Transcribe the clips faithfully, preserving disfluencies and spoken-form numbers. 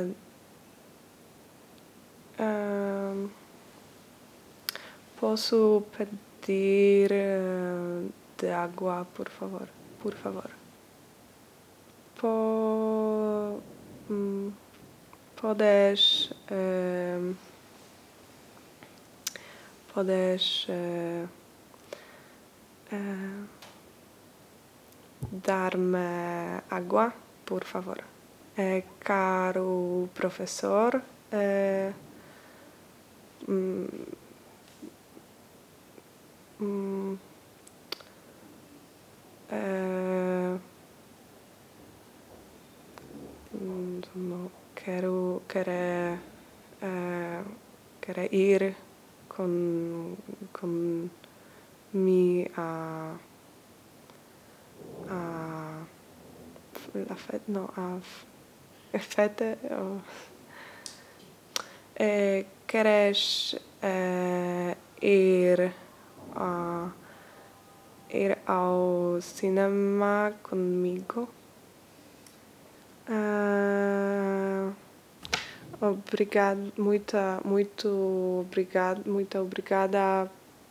uh, posso pedir uh, de água, por favor? Por favor. Po, hum, podes uh, podes uh, uh, dar-me água, por favor? É, caro professor, é, hum, hum, é, hum, não, quero, quero, é, quero ir com, com mi a, a la fête, não, a fête, oh. É, queres é, ir, a, ir ao cinema comigo? Uh, obrigado, muita, muito obrigado, muito obrigada,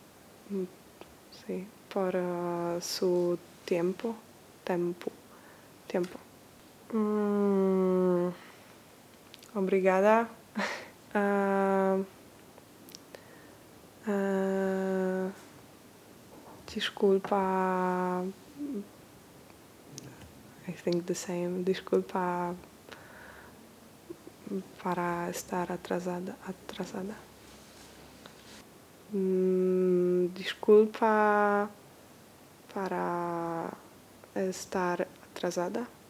sim, por uh, seu tempo, tempo, tempo. Hum, obrigada. uh, uh, desculpa. I think the same. Desculpa para estar atrasada. atrasada. Hum, desculpa para estar atrasada.